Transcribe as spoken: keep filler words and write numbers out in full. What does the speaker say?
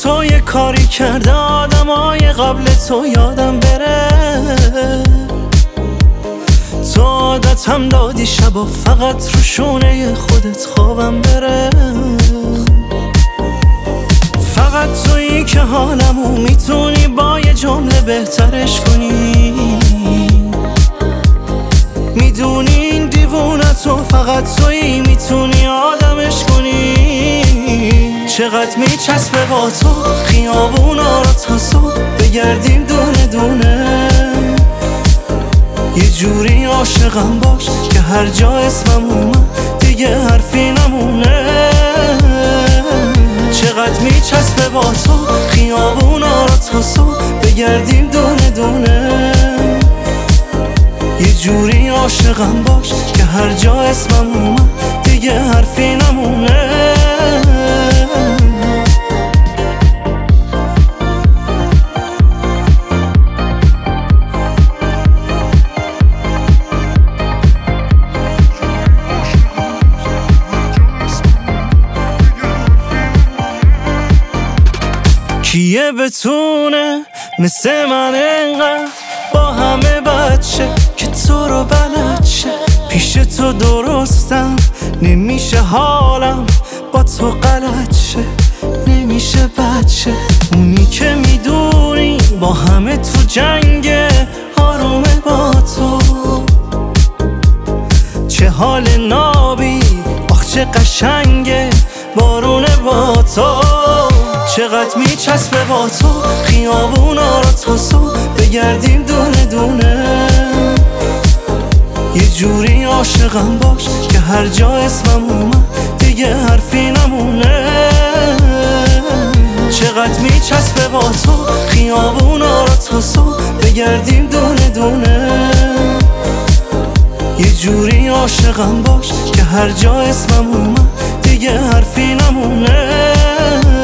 تو یه کاری کرده آدمای قبل تو یادم بره. تو عادتم دادی شبا فقط رو شونه خودت خوابم بره. فقط تویی که حالمو میتونی با یه جمله بهترش کنی. میدونی این دیوونتو فقط تویی میتونی آدمش کنی. چقدر میچسبه با تو خیابونا رو تا صبح بگردیم دونه دونه. یه جوری عاشقم باش که هر جا اسمم اومد دیگه حرفی نمونه. چقدر میچسبه با تو خیابونا رو تا صبح بگردیم دونه دونه. یه جوری عاشقم باش که هر جا اسمم اومد دیگه حرفی نمونه. کیه بتونه مثل من انقدر با همه بچه که تو رو بلد شه. پیش تو درستم نمیشه حالم با تو غلط شه. نمیشه بچه اونی که میدونی با همه تو جنگه آرومه با تو. چه حال نابی آخ چه قشنگه بارونه با تو. چقدر میچسبه با تو خیابونا رو تا صبح بگردیم دونه دونه. یه جوری عاشقم باش که هر جا اسمم اومد دیگه حرفی نمونه. چقدر میچسبه با تو خیابونا رو تا صبح بگردیم دونه دونه. یه جوری عاشقم باش که هر جا اسمم اومد دیگه حرفی نمونه.